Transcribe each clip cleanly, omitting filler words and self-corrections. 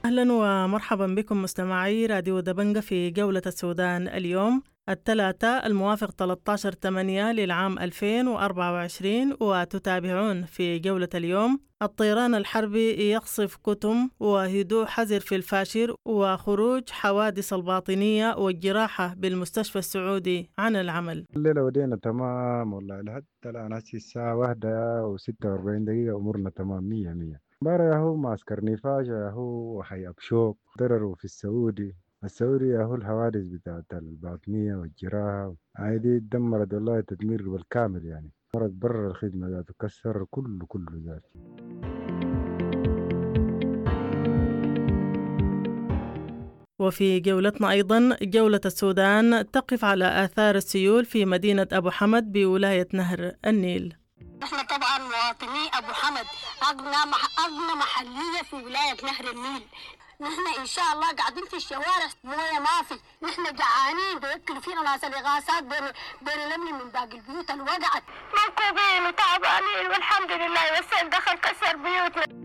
أهلا ومرحبا بكم مستمعي راديو دبنجة في جولة السودان اليوم الثلاثاء الموافق 13/8 للعام 2024، وتتابعون في جولة اليوم الطيران الحربي يقصف كتم وهدوء حذر في الفاشر وخروج حوادث الباطنية والجراحة بالمستشفى السعودي عن العمل. الليلة ودينا تمام والله لحد الآن هسي الساعة 1:46 أمورنا تمام مية مية. امبارح ياهو معسكر نفاجة ياهو حي أبشوك ضرروا في السعودي ياهو الحوادث بتاعت الباطنية والجراحة عادي دمرت والله تدمير بالكامل يعني مرت برا الخدمة ذاته كسر كله ذاته. وفي جولتنا أيضا جولة السودان تقف على آثار السيول في مدينة أبو حمد بولاية نهر النيل. احنا طبعا مواطني ابو حمد اغنى محليه في ولايه نهر النيل. نحن ان شاء الله قاعدين في الشوارع، مويه ما في، نحن جعانين بياكلوا فينا ناس الاغاثات بين من باقي البيوت اللي وقعت، منكوبين وتعبانين والحمد لله والسيل دخل كسر بيوتنا.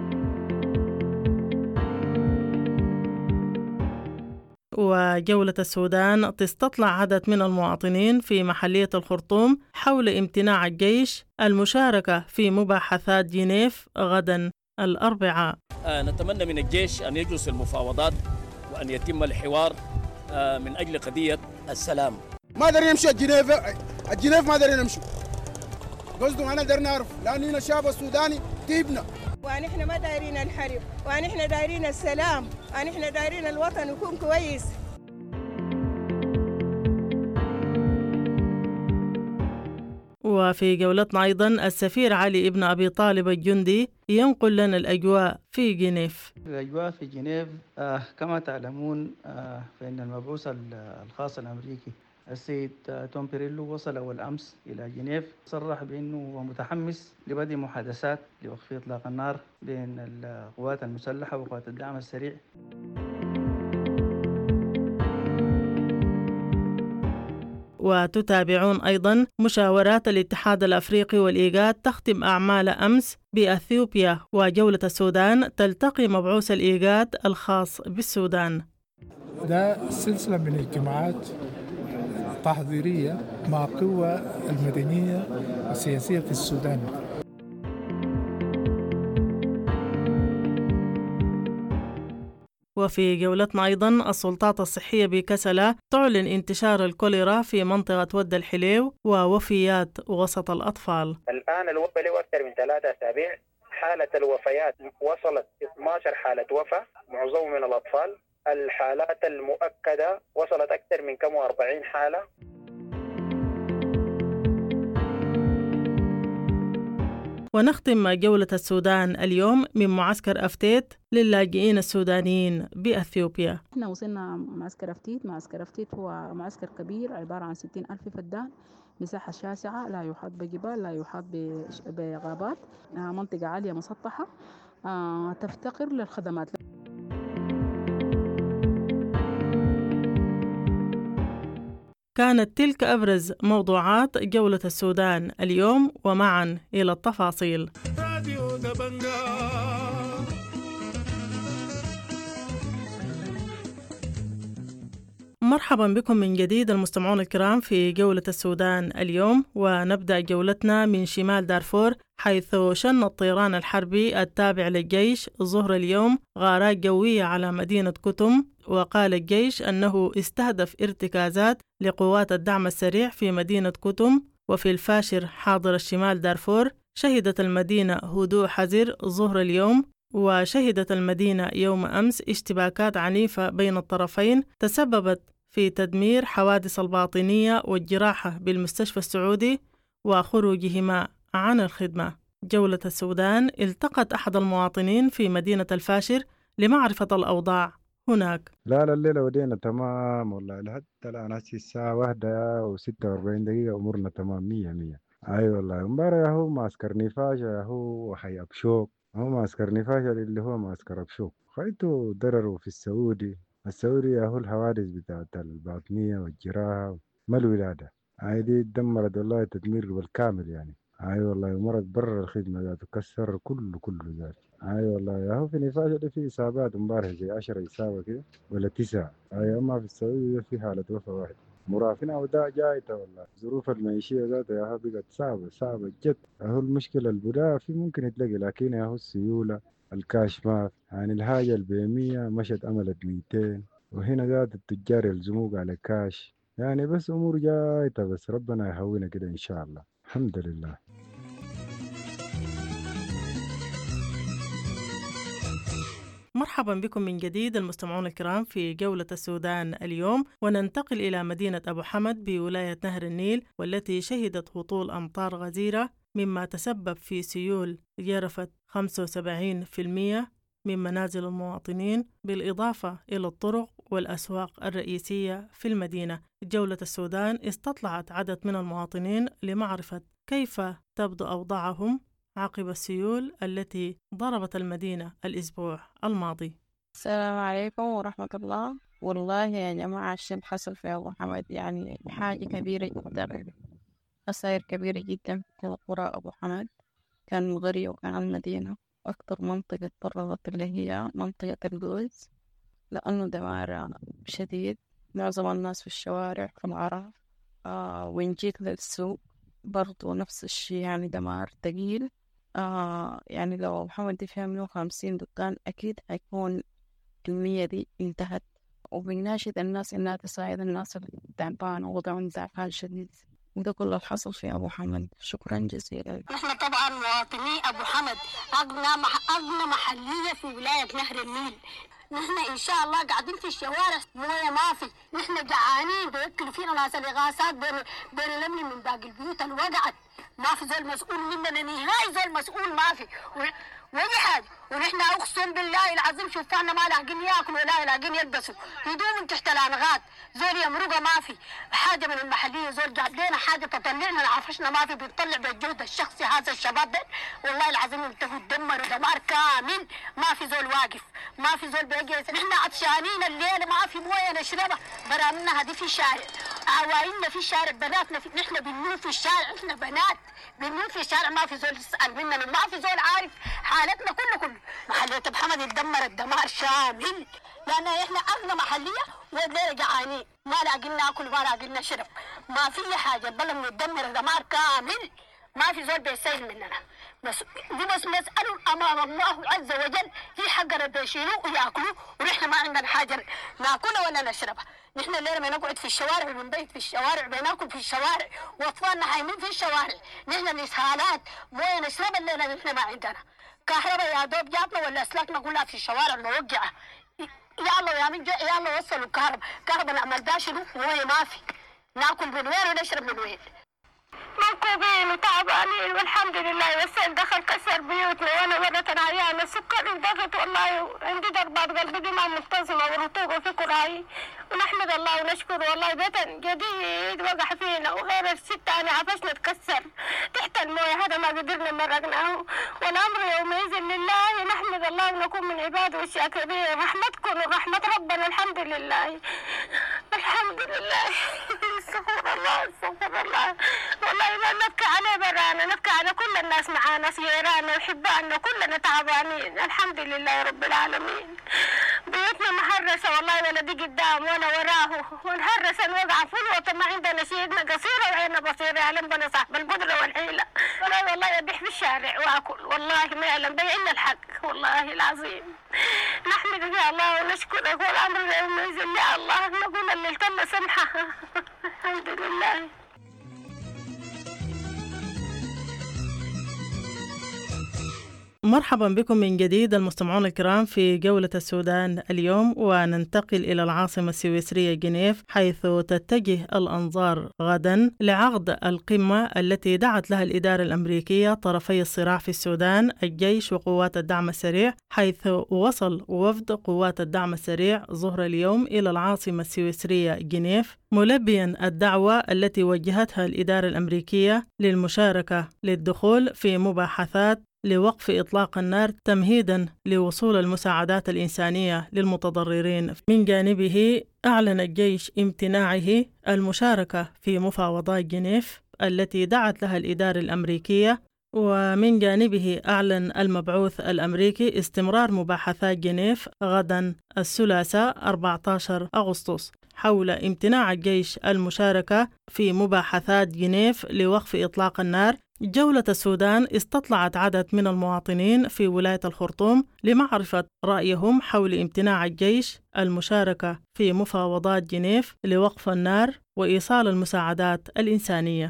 وجولة السودان تستطلع عدد من المواطنين في محلية الخرطوم حول امتناع الجيش المشاركة في مباحثات جنيف غدا الأربعاء. نتمنى من الجيش أن يجلس المفاوضات وأن يتم الحوار من أجل قضية السلام. ما دارين نمشي الجنيف ما دارين نمشي، قصدهم أنا دارين نعرف لأننا الشعب السوداني تيبنا، ونحن ما دايرين الحرب، ونحن دايرين السلام، ونحن دايرين الوطن يكون كويس. وفي جولتنا أيضا السفير علي ابن أبي طالب الجندي ينقل لنا الأجواء في جنيف. الأجواء في جنيف كما تعلمون فإن المبعوث الخاص الأمريكي السيد توم بيريلو وصل أول أمس إلى جنيف، صرح بأنه هو متحمس لبدء محادثات لوقف إطلاق النار بين القوات المسلحة وقوات الدعم السريع. وتتابعون أيضا مشاورات الاتحاد الأفريقي والإيغاد تختم أعمال أمس بأثيوبيا، وجولة السودان تلتقي مبعوث الإيغاد الخاص بالسودان. ده سلسلة من الاجتماعات تحضيرية مع القوى المدنية والسياسية في السودان. وفي جولتنا أيضا السلطات الصحية بكسلة تعلن انتشار الكوليرا في منطقة ود الحليو ووفيات وسط الأطفال. الآن الوباء له أكثر من 3 أسابيع، حالة الوفيات وصلت 12 حالة وفاة، معظمهم من الأطفال. الحالات المؤكدة وصلت أكثر من 40 حالة. ونختم جولة السودان اليوم من معسكر أفتيت للاجئين السودانيين بأثيوبيا. احنا وصلنا معسكر أفتيت هو معسكر كبير عبارة عن 60,000 فدان، مساحة شاسعة، لا يحاط بجبال، لا يحاط بغابات، منطقة عالية مسطحة تفتقر للخدمات. كانت تلك أبرز موضوعات جولة السودان اليوم، ومعا إلى التفاصيل. مرحبا بكم من جديد المستمعون الكرام في جولة السودان اليوم، ونبدأ جولتنا من شمال دارفور، حيث شن الطيران الحربي التابع للجيش ظهر اليوم غارات جوية على مدينة كتم. وقال الجيش أنه استهدف ارتكازات لقوات الدعم السريع في مدينة كتم وفي الفاشر حاضر الشمال دارفور. شهدت المدينة هدوء حذر ظهر اليوم، وشهدت المدينة يوم أمس اشتباكات عنيفة بين الطرفين تسببت في تدمير حوادث الباطنية والجراحة بالمستشفى السعودي وخروجهما عن الخدمة. جولة السودان التقت أحد المواطنين في مدينة الفاشر لمعرفة الأوضاع هناك. لا الليلة ودينا تمام والله لحد الآن هسي الساعة 1:46 أمورنا تمام مية مية. أي والله امبارح ياهو معسكر نفاجة ياهو حي أبشوك، هو معسكر نفاجة اللي هو معسكر أبشوك خيطوا ضرروا في السعودي ياهو الحوادث بتاعت الباطنية والجراحة ما الولادة عادي دمرت والله تدمير بالكامل يعني أي والله مرق برا الخدمة ذاته كسر كله ذاته. أي والله يا هو في نفاجة دي في إصابات امبارح زي 10 إصابة كده ولا 9. أي أما في السعودية في حالة وفاة واحد. مرافقين أوداع جايته والله. ظروف المعيشية ذاته يا هو بقت صعبة جد. هو المشكلة البضاعة في ممكن يتلاقي، لكن يا هو السيولة الكاش ما في. يعني الحاجة البيمية مشت أملت 200، وهنا ذات التجار يلزموك على كاش. يعني بس أمور جايته، بس ربنا يهوينا كده إن شاء الله. الحمد لله. مرحبا بكم من جديد المستمعون الكرام في جولة السودان اليوم، وننتقل إلى مدينة أبو حمد بولاية نهر النيل، والتي شهدت هطول أمطار غزيرة مما تسبب في سيول جرفت 75% من منازل المواطنين، بالإضافة إلى الطرق والأسواق الرئيسية في المدينة. جولة السودان استطلعت عدد من المواطنين لمعرفة كيف تبدو أوضاعهم عقب السيول التي ضربت المدينة الأسبوع الماضي. السلام عليكم ورحمة الله. والله يا جماعة الشيء حصل في أبو حمد يعني حاجة كبيرة جدا، خسائر كبيرة جدا في قرى أبو حمد. كان القرية وكان المدينة، وأكثر منطقة تضررت اللي هي منطقة الجوز، لأنه دمار شديد. معظم الناس في الشوارع في العراف. وإن جيت للسوق برضو نفس الشيء، يعني دمار ثقيل. يعني لو أبو حمد دي فيها 150 دكان أكيد هيكون 100 دي انتهت. وبناشد الناس إنها تساعد الناس التعبانة ووضعهم تعبان شديد، وده كله اللي حصل في أبو حمد. شكرا جزيلا. نحن طبعا مواطني أبو حمد أغنى محلية في ولاية نهر النيل. نحن إن شاء الله قاعدين في الشوارع، موية ما في، نحن جعانين بيأكلوا فينا ناس الإغاثات بين الأمن من باقي البيوت اللي وقعت. ما في زول مسؤول مننا نهائي، زول مسؤول ما في وأي حاجة. ونحن أقسم بالله العظيم شوفنا ما لاقين ياكلوا ولا لاقين يلبسوا، هدوم تحت الأنغاد، زول يمرقة ما في حاجة من المحلية. زول جاب لنا حاجة تطلعنا العفشنا ما في، بيطلع بالجهد الشخصي. هذا الشباب ده والله العظيم انتهوا دمروا دمار كامل، ما في زول واقف، ما في زول بيجي. نحن عطشانين الليل ما في مويه نشربها، برامنا هذه في الشارع، عوائلنا في الشارع، بناتنا نحن بنموت في الشارع، احنا بنات بنموت في الشارع، ما في زول يسأل مننا، ما في زول عارف حالتنا كله. محلية أبو حمد اتدمرت دمار شامل، لأن احنا أغنى محلية والليلة جعانين، ما لاقين ناكل ما لاقين نشرب، ما في حاجة، البلد متدمر دمار كامل، ما في زول بيسهل مننا. بس نسأله أمام الله عز وجل، هي حقنا بيشيلوه ويأكلوه، ونحن ما عندنا حاجة ناكلها ولا نشربها. نحن الليلة بنقعد في الشوارع وبنبيت في الشوارع، بناكل في الشوارع، وأطفالنا حايمين في الشوارع. نحن الإسهالات مويه نشرب الليلة نحن ما عندنا. كهرباء يا دوب جاتنا ولا أسلاكنا كلها في الشوارع موجعة. يا الله يا من جاء يا الله وصلوا كهرباء نعمل داشنو مويه ما في، ناكل من وين ونشرب من وين؟ مركوبين وتعبانين والحمد لله. والسيل دخل كسر بيوتنا، وانا مرة عيانة السكر انضغط والله، عندي ضربات قلبي دي ما منتظمة ورطوبة في كراهي، ونحمد الله ونشكر. والله بطن جديد وقع فينا، وغير الست أنا عفشنا تكسر تحت المويه، هذا ما قدرنا مرقناه، والأمر يومئذ لله. نحمد الله ونكون من عباده الشاكرين. رحمتكم ورحمة ربنا، الحمد لله الحمد لله. استغفر الله استغفر الله. والله ما نبكي عليه برانا، نبكي على كل الناس معانا، سيرانا وحبانا كلنا تعبانين. الحمد لله رب العالمين. بيوتنا محرسة والله، ولا دي قدام ولا وراه، ونهرسا وقع في الوطن. ما عندنا سيدنا قصيرة وعينا بصيرة، يعلم بنا صاحب القدرة والحيلة. والله يبيح في الشارع واكل، والله ما يعلم بيعنا الحق والله العظيم. نحمدك يا الله ونشكرك، والامر يومئذ يا الله. نقول اللي التم سمحة. الحمد لله. مرحبا بكم من جديد المستمعون الكرام في جولة السودان اليوم، وننتقل إلى العاصمة السويسرية جنيف، حيث تتجه الأنظار غدا لعقد القمة التي دعت لها الإدارة الأمريكية طرفي الصراع في السودان، الجيش وقوات الدعم السريع. حيث وصل وفد قوات الدعم السريع ظهر اليوم إلى العاصمة السويسرية جنيف، ملبيا الدعوة التي وجهتها الإدارة الأمريكية للمشاركة للدخول في مباحثات لوقف إطلاق النار تمهيدا لوصول المساعدات الإنسانية للمتضررين. من جانبه أعلن الجيش امتناعه المشاركة في مفاوضات جنيف التي دعت لها الإدارة الأمريكية. ومن جانبه أعلن المبعوث الأمريكي استمرار مباحثات جنيف غدا الثلاثاء 14 أغسطس حول امتناع الجيش المشاركة في مباحثات جنيف لوقف إطلاق النار. جولة السودان استطلعت عدد من المواطنين في ولاية الخرطوم لمعرفة رأيهم حول امتناع الجيش المشاركة في مفاوضات جنيف لوقف النار وإيصال المساعدات الإنسانية.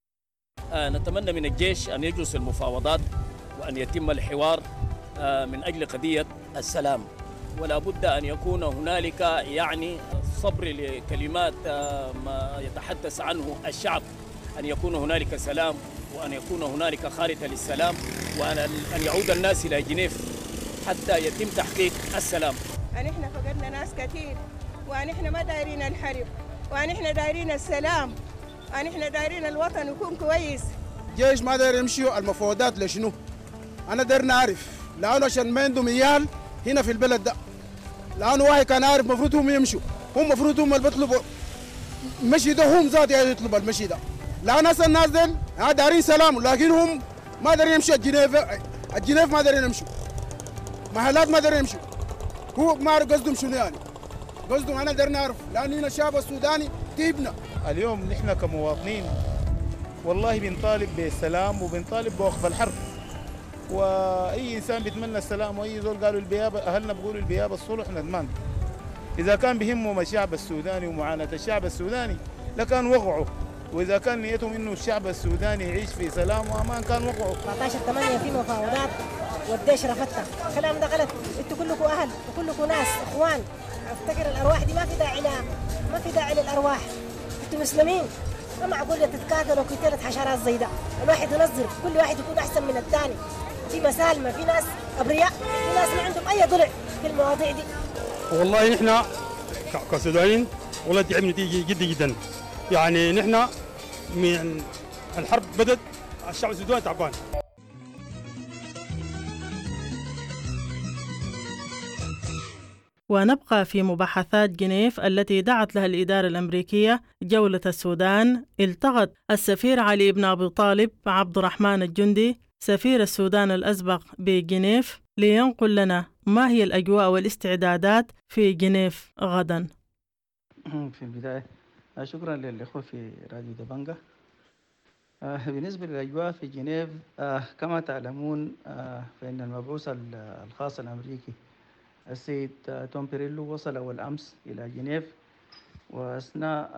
نتمنى من الجيش أن يجلس المفاوضات وأن يتم الحوار من أجل قضية السلام، ولا بد أن يكون هنالك صبر لكلمات ما يتحدث عنه الشعب، أن يكون هنالك سلام وأن يكون هنالك خارطة للسلام وأن يعود الناس إلى جنيف حتى يتم تحقيق السلام. احنا فقدنا ناس كثير، احنا ما دايرين الحرب، احنا دايرين السلام، احنا دايرين الوطن يكون كويس. جيش ما داير يمشي المفاوضات لشنو؟ انا داير نعرف، لانه عشان ما عندهم عيال هنا في البلد ده، لانه واحد كان عارف المفروض هم يمشوا، هم المفروض هم اللي بيطلبوا المشي ده، هم ذات يطلب المشي ده. لا الناس ديل دارين سلام، لكن هم ما دارين يمشوا الجنيف ما دارين يمشوا، محلات ما دارين يمشوا. هو ما عارف قصدهم شنو يعني، قصدهم انا داير نعرف، لان هنا الشعب السوداني تيبنا. اليوم نحن كمواطنين والله بنطالب بالسلام وبنطالب بوقف الحرب، واي انسان بيتمنى السلام، واي زول قالوا البيابه اهلنا بيقولوا البيابه الصلح ندمان. اذا كان بهمهم الشعب السوداني ومعاناه الشعب السوداني لكان وقعوا، واذا كان نيتهم انه الشعب السوداني يعيش في سلام وامان كان وقعوا. 14/8 في مفاوضات والديش رفضتها، الكلام ده غلط، انتوا كلكم اهل وكلكم ناس اخوان، افتكر الارواح دي ما في داعي للارواح، انتوا مسلمين، ما معقول تتقاتلوا قتالة حشرات زي ده، الواحد ينظر كل واحد يكون احسن من الثاني، في مسالمه، في ناس ابرياء، في ناس ما عندهم اي ضلع في المواضيع دي. والله نحن كسودانيين والله تعبنا جدا، يعني نحن من الحرب بدت الشعب السوداني تعبان. ونبقى في مباحثات جنيف التي دعت لها الإدارة الأمريكية. جولة السودان التقت السفير علي بن أبي طالب عبد الرحمن الجندي سفير السودان الأسبق بجنيف لينقل لنا ما هي الأجواء والاستعدادات في جنيف غدا. في البداية شكرا للإخوة في راديو دبنجة. بالنسبة للأجواء في جنيف كما تعلمون فإن المبعوث الخاص الأمريكي السيد توم بيريلو وصل أول أمس إلى جنيف، وأثناء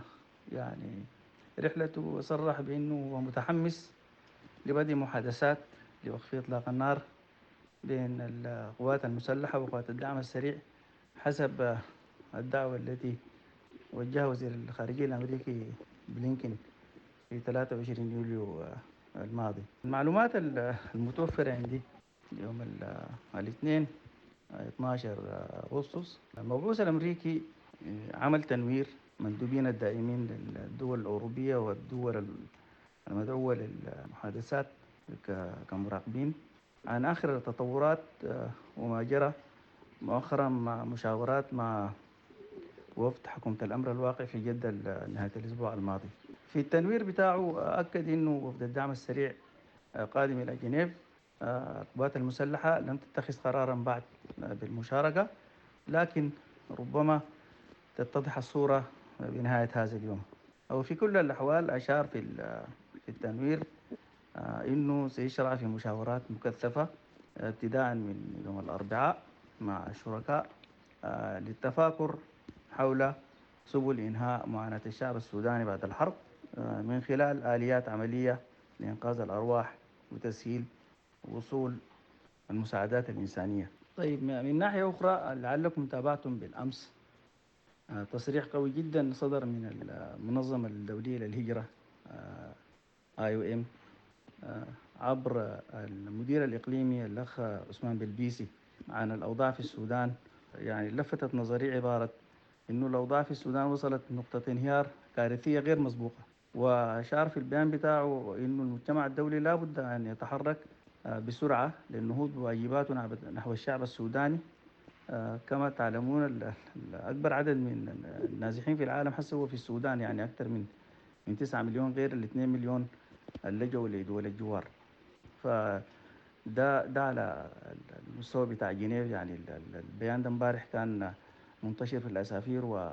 رحلته صرح بأنه هو متحمس لبدء محادثات لوقف إطلاق النار بين القوات المسلحة وقوات الدعم السريع حسب الدعوة التي وجهها وزير الخارجية الأمريكي بلينكين في 23 يوليو الماضي. المعلومات المتوفرة عندي يوم الاثنين 12 أغسطس، المبعوث الأمريكي عمل تنوير مندوبين الدائمين للدول الأوروبية والدول المدعوة للمحادثات كمراقبين عن آخر التطورات وما جرى مؤخرا مع مشاورات مع وفد حكومة الأمر الواقع في جدة نهاية الأسبوع الماضي. في التنوير بتاعه أكد أنه وفد الدعم السريع قادم إلى جنيف. القوات المسلحة لم تتخذ قرارا بعد بالمشاركة، لكن ربما تتضح الصورة بنهاية هذا اليوم. وفي كل الأحوال أشار في التنوير أنه سيشرع في مشاورات مكثفة ابتداء من يوم الأربعاء مع الشركاء للتفاكر حول سبل إنهاء معاناة الشعب السوداني بعد الحرب من خلال آليات عملية لإنقاذ الأرواح وتسهيل وصول المساعدات الإنسانية. طيب، من ناحية أخرى لعلكم تابعتم بالأمس تصريح قوي جدا صدر من المنظمة الدولية للهجرة IOM عبر المدير الإقليمي الأخ عثمان بلبيسي عن الأوضاع في السودان. لفتت نظري عبارة إنه الأوضاع في السودان وصلت نقطة انهيار كارثية غير مسبوقة، وأشار في البيان بتاعه إنه المجتمع الدولي لا بد أن يتحرك بسرعة للنهوض بواجباته نحو الشعب السوداني. كما تعلمون أكبر عدد من النازحين في العالم هسه هو في السودان، أكثر من من 9 مليون غير ال 2 مليون اللي لجوا لدول الجوار. فده على المستوى بتاع جنيف. يعني البيان ده امبارح كان منتشر في الأسافير، و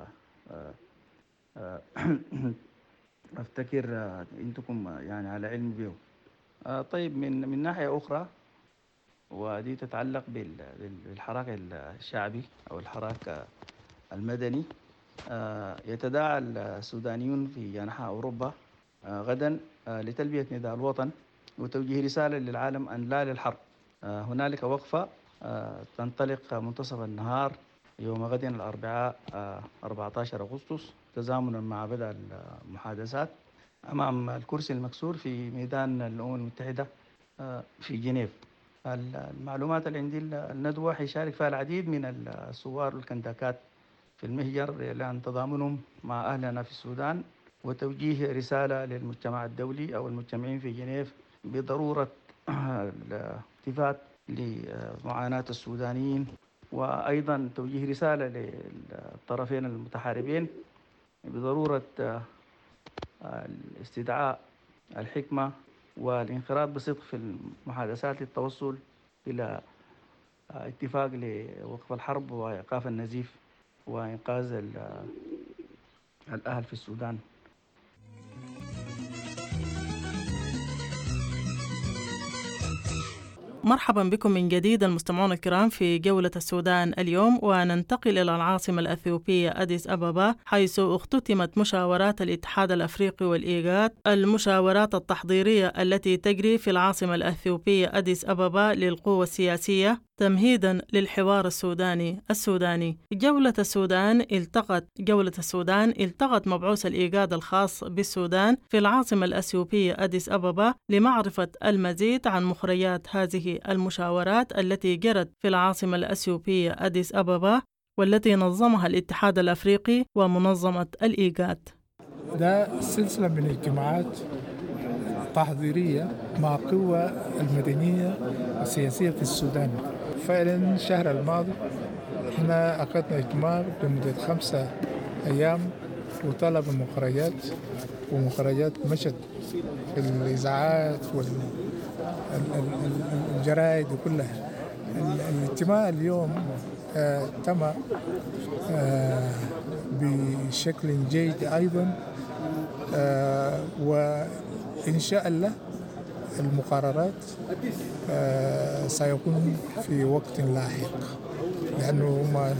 أفتكر أنتكم يعني على علم به. طيب من ناحية أخرى، ودي تتعلق بالحراك الشعبي أو الحراك المدني، يتداعى السودانيون في أنحاء أوروبا غدا لتلبية نداء الوطن وتوجيه رسالة للعالم أن لا للحرب. هنالك وقفة تنطلق منتصف النهار يوم غد الأربعاء 14 أغسطس تزامنا مع بدء المحادثات أمام الكرسي المكسور في ميدان الأمم المتحدة في جنيف. المعلومات اللي عندي، الندوة حيشارك فيها العديد من الثوار والكنداكات في المهجر لأن تضامنهم مع أهلنا في السودان، وتوجيه رسالة للمجتمع الدولي أو المجتمعين في جنيف بضرورة الالتفات لمعاناة السودانيين، وأيضا توجيه رسالة للطرفين المتحاربين بضرورة استدعاء الحكمة والانخراط بصدق في المحادثات للتوصل إلى اتفاق لوقف الحرب وإيقاف النزيف وإنقاذ الأهل في السودان. مرحبا بكم من جديد المستمعون الكرام في جولة السودان اليوم، وننتقل إلى العاصمة الأثيوبية أديس أبابا، حيث اختتمت مشاورات الاتحاد الأفريقي والإيغاد، المشاورات التحضيرية التي تجري في العاصمة الأثيوبية أديس أبابا للقوى السياسية تمهيدا للحوار السوداني. جولة السودان التقت مبعوث الإيغاد الخاص بالسودان في العاصمة الأثيوبية أديس أبابا لمعرفة المزيد عن مخرجات هذه المشاورات التي جرت في العاصمة الأثيوبية أديس أبابا، والتي نظمها الاتحاد الأفريقي ومنظمة الإيغاد. ده سلسلة من الاجتماعات تحضيرية مع قوى المدنية والسياسية في السودان. فعلا الشهر الماضي احنا أخذنا اجتماع لمدة 5 أيام وطلب ومخرجات مشت في الإذاعات والجرائد وكلها. الاجتماع اليوم تم بشكل جيد أيضا، وإن شاء الله المقررات سيكون في وقت لاحق، لأنه هم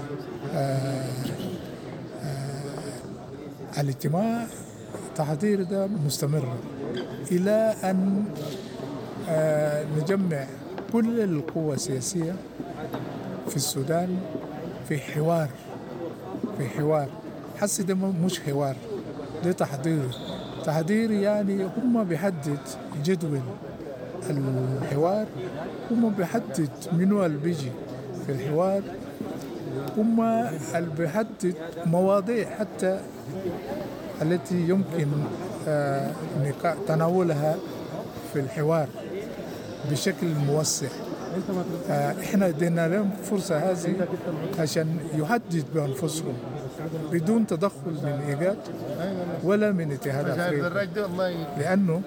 الاجتماع التحضير ده مستمر إلى أن نجمع كل القوى السياسية في السودان في حوار. حسي ده مش حوار، ده تحضير يعني هم بيحدد جدول الحوار، هم بيحدد منو اللي بيجي في الحوار، هم اللي بيحدد مواضيع حتى التي يمكن تناولها في الحوار بشكل موسع. احنا ادينا لهم فرصة هذه عشان يحدد بأنفسهم بدون تدخل من إيغاد ولا من اتحاد أفريقيا، لأنه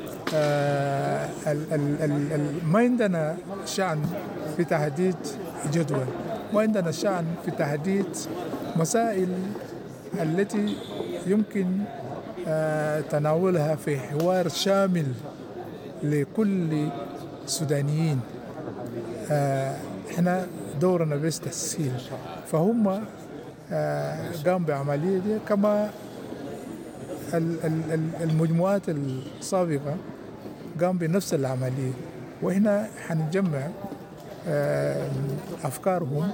ما عندنا شأن في تحديد جدول، ما عندنا شأن في تحديد مسائل التي يمكن تناولها في حوار شامل لكل السودانيين. احنا دورنا بس تسهيل، فهم قام بعملية دي كما المجموعات السابقة قام بنفس العملية، وإحنا حنجمع أفكارهم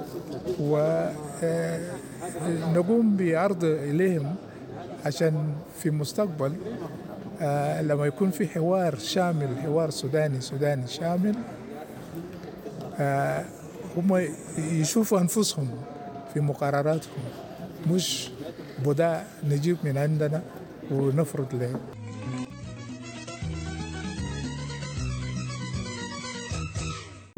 ونقوم بعرض إليهم عشان في المستقبل لما يكون في حوار شامل، حوار سوداني شامل، هم يشوفوا أنفسهم في مقرراتهم، مش بداء نجيب من عندنا ونفرض له.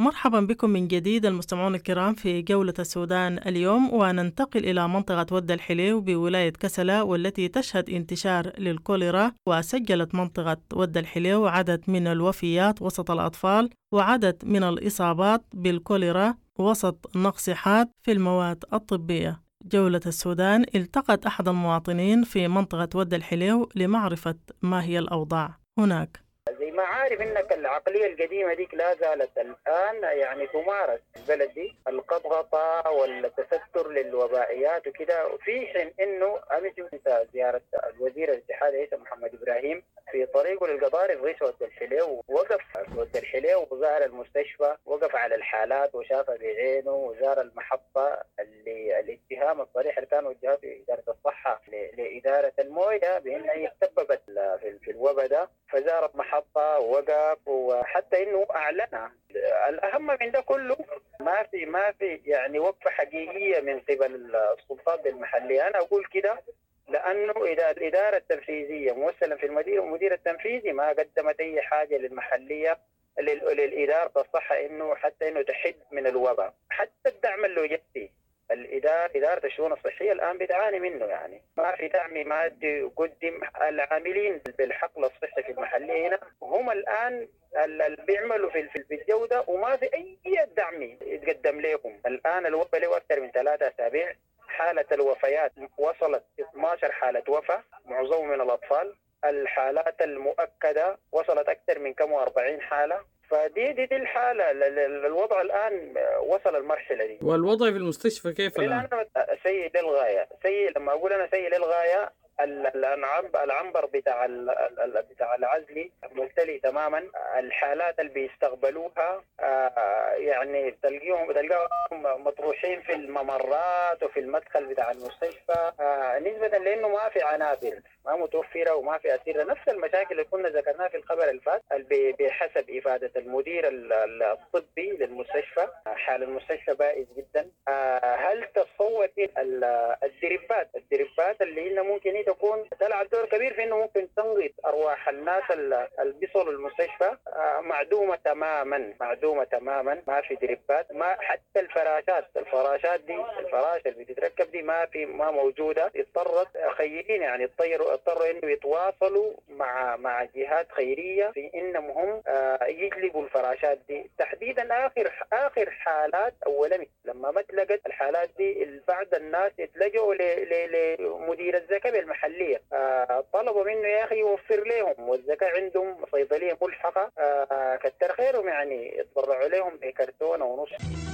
مرحبا بكم من جديد المستمعون الكرام في جولة السودان اليوم، وننتقل إلى منطقة ود الحليو بولاية كسلا، والتي تشهد انتشار للكوليرا. وسجلت منطقة ود الحليو عدد من الوفيات وسط الأطفال وعدد من الإصابات بالكوليرا وسط نقص حاد في المواد الطبية. جولة السودان التقت أحد المواطنين في منطقة ود الحليو لمعرفة ما هي الأوضاع هناك. زي ما عارف انك العقليه القديمه ديك لا زالت الان يعني تمارس في البلد دي، القطغطه والتستر للوبائيات وكده. في حين انه امس زياره الوزير الاتحاد عيسى محمد ابراهيم في طريقه للقضارف غيش ود الحليو، وقف في ود الحليو وزار المستشفى، وقف على الحالات وشافها بعينه، وزار المحطه اللي الاتهام الصريح اللي كان وجهه في اداره الصحه لاداره المويه بانها هي تسببت في الوباء ده، فزار المحطه ووقف، وحتى انه اعلن. الاهم من ده كله ما في يعني وقفه حقيقيه من قبل السلطات المحليه. انا اقول كده لانه اذا الاداره التنفيذيه موسلا في المدير التنفيذي ما قدمت اي حاجه للمحليه للاداره الصحه انه حتى انه تحد من الوباء، حتى الدعم اللوجستي إدارة الشؤون الصحية الآن بتعاني منه. يعني ما في دعم مادي يقدم. العاملين بالحقل الصحي في المحلية هنا هم الآن اللي بيعملوا في الجودة، وما في أي دعم يتقدم لهم. الآن الوباء له أكثر من 3 أسابيع، حالة الوفيات وصلت 12 حالة وفاة، معظمهم من الأطفال. الحالات المؤكدة وصلت أكثر من 40 حالة. فدي الحالة. الوضع الآن وصل المرحلة دي. والوضع في المستشفى كيف الآن؟ سيء للغاية، سيء. لما أقول أنا سيء الغاية، العنبر بتاع العزلي ممتلئ تماما. الحالات اللي بيستقبلوها يعني تلقاهم مطروحين في الممرات وفي المدخل بتاع المستشفى، نسبة لأنه ما في عنابر، ما متوفرة وما في أسرة. نفس المشاكل اللي كنا ذكرناها في الخبر الفات. بحسب إفادة المدير الطبي للمستشفى، حال المستشفى بائس جدا. هل تصور الدريبات اللي هنا ممكن تكون تلعب دور كبير في انه ممكن تنقذ ارواح الناس اللي بيصلوا المستشفى؟ معدومه تماما. ما في دريبات، ما حتى الفراشات دي، الفراش اللي بتتركب دي ما موجوده. اضطرت خيرين يعني اضطروا انه يتواصلوا مع جهات خيريه في انهم هم يجلبوا الفراشات دي. تحديدا اخر حالات اولا لما ما تلقت الحالات دي، بعض الناس يتلجوا لمدير الزكاة المحلية، طلبوا منه يا أخي يوفر لهم، والزكاة عندهم صيدلية ملحقة، كتر خيرهم يعني يتبرعوا لهم بكرتونة ونص.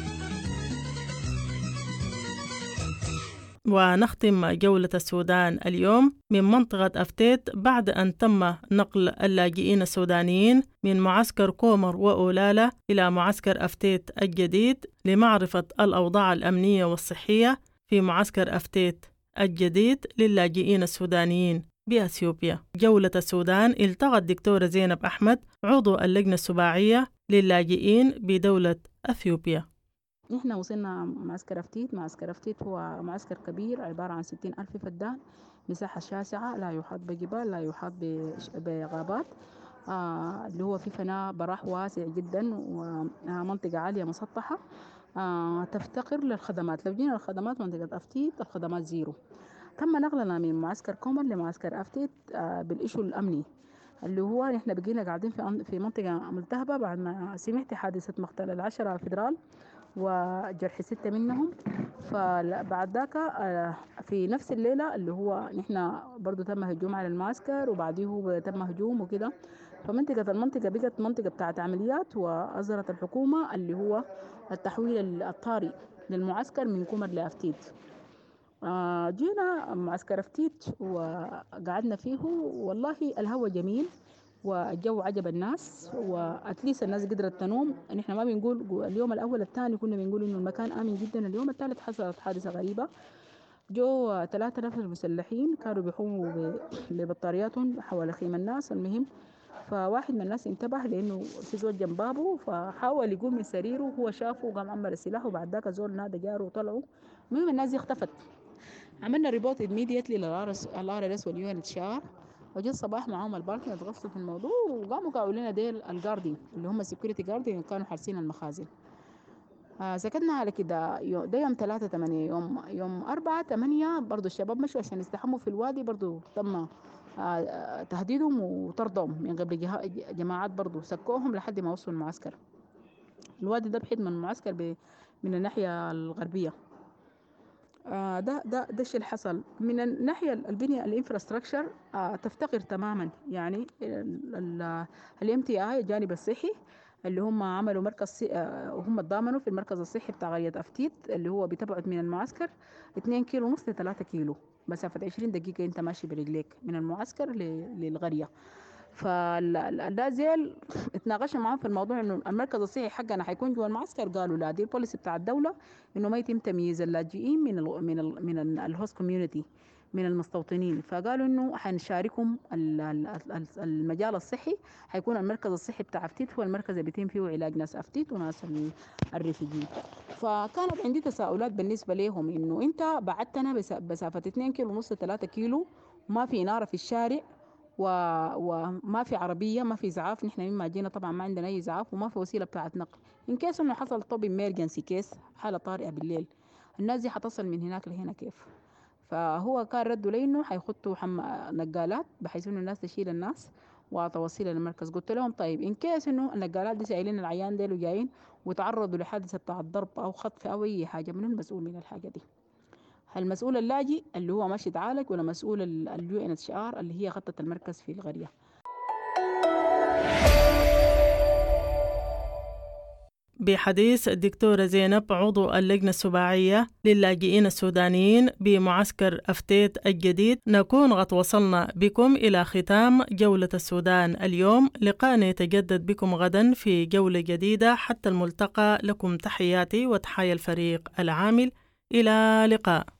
ونختم جولة السودان اليوم من منطقة أفتيت بعد أن تم نقل اللاجئين السودانيين من معسكر كومر وأولالة إلى معسكر أفتيت الجديد لمعرفة الأوضاع الأمنية والصحية في معسكر أفتيت الجديد للاجئين السودانيين بأثيوبيا. جولة السودان التقت الدكتورة زينب أحمد عضو اللجنة السباعية للاجئين بدولة أثيوبيا. نحن وصلنا معسكر أفتيت هو معسكر كبير عبارة عن 60,000 فدان، مساحة شاسعة، لا يحاط بجبال، لا يحاط بغابات، اللي هو في فناء براح واسع جدا، ومنطقة عالية مسطحة تفتقر للخدمات. لو جينا للخدمات، منطقة أفتيت الخدمات زيرو. تم نقلنا من معسكر كومر لمعسكر أفتيت بالإشو الأمني، اللي هو نحن بقينا قاعدين في منطقة ملتهبة بعد ما سمعت حادثة مقتل 10 فدرال وجرح 6 منهم. فبعد ذاك في نفس الليلة اللي هو نحن برضو تم هجوم على المعسكر، وبعديه تم هجوم وكده. فالمنطقة بقت منطقة بتاعت عمليات، وأصدرت الحكومة اللي هو التحويل الطارئ للمعسكر من كومر لأفتيت. جينا معسكر أفتيت وقعدنا فيه، والله الهواء جميل والجو عجب الناس، وأتليس الناس قدرت تنوم. نحن ما بنقول اليوم الأول الثاني كنا بنقول إنه المكان آمن جدا، اليوم الثالث حصلت حادثة غريبة. جو 3 نفر مسلحين كانوا بيحوموا ببطارياتهم حول خيم الناس. المهم فواحد من الناس انتبه لأنه في زول جنبابه، فحاول يقوم من سريره، هو شافه وقام عمل السلاح، وبعد ذاك زول نادى جاره وطلعوا. المهم الناس دي اختفت. عملنا ريبورت immediately للRRS والUNHCR، وجد الصباح معاهم الباركن اتغصوا في الموضوع وقاموا قالوا لنا ديل الجاردين اللي هم السكيورتي جاردين كانوا حارسين المخازن. سكتنا على كده. ده يوم 3/8. يوم 4/8 برضو الشباب مشوا عشان يستحموا في الوادي، برضو تم تهديدهم وطردهم من قبل جماعات، برضو سكوهم لحد ما وصلوا المعسكر. الوادي ده بحيث من المعسكر من الناحية الغربية. ده الشيء اللي حصل. من الناحية البنية الانفراستراكشر تفتقر تماما، يعني الMTI الجانب الصحي اللي هم عملوا مركز هم ضامنوا في المركز الصحي بتاع قرية أفتيت اللي هو بتبعد من المعسكر 2.5 كيلو ل 3 كيلو، مسافة 20 دقيقة انت ماشي برجليك من المعسكر للقرية. فاللازل اتناقشنا معهم في الموضوع انه المركز الصحي حقنا حيكون جوا المعسكر. قالوا لا، دي البوليسي بتاع الدولة انه ما يتم تمييز اللاجئين من الهوست كوميونتي من المستوطنين. فقالوا انه حنشاركهم المجال الصحي، حيكون المركز الصحي بتاع أفتيت هو المركز اللي بيتم فيه علاج ناس أفتيت وناس الريفيجين. فكانت عندي تساؤلات بالنسبة لهم انه انت بعدتنا بمسافة 2 كيلو ونص 3 كيلو، ما في نار في الشارع وما في عربية، ما في إسعاف. نحن مما جينا طبعا ما عندنا أي إسعاف وما في وسيلة بتاعت نقل. إن كيس إنه حصل طب إمرجنسي كيس، حالة طارئة بالليل، الناس دي حتصل من هناك لهنا كيف؟ فهو كان رده لي إنه حيخطوا نقالات بحيث إنه الناس تشيل الناس وتوصيل للمركز. قلت لهم طيب إن كيس إنه النقالات دي سائلين العيان ديل وجايين وتعرضوا لحادثة بتاع الضرب أو خطف أو أي حاجة، من المسؤول من الحاجة دي؟ هل مسؤول اللاجئ اللي هو ماشي يتعالج ولا مسؤول UNHCR اللي هي غطت المركز في القرية؟ بحديث الدكتورة زينب عضو اللجنة السباعية للاجئين السودانيين بمعسكر أفتيت الجديد، نكون قد وصلنا بكم إلى ختام جولة السودان اليوم. لقاءنا يتجدد بكم غدا في جولة جديدة. حتى الملتقى، لكم تحياتي وتحية الفريق العامل. إلى لقاء.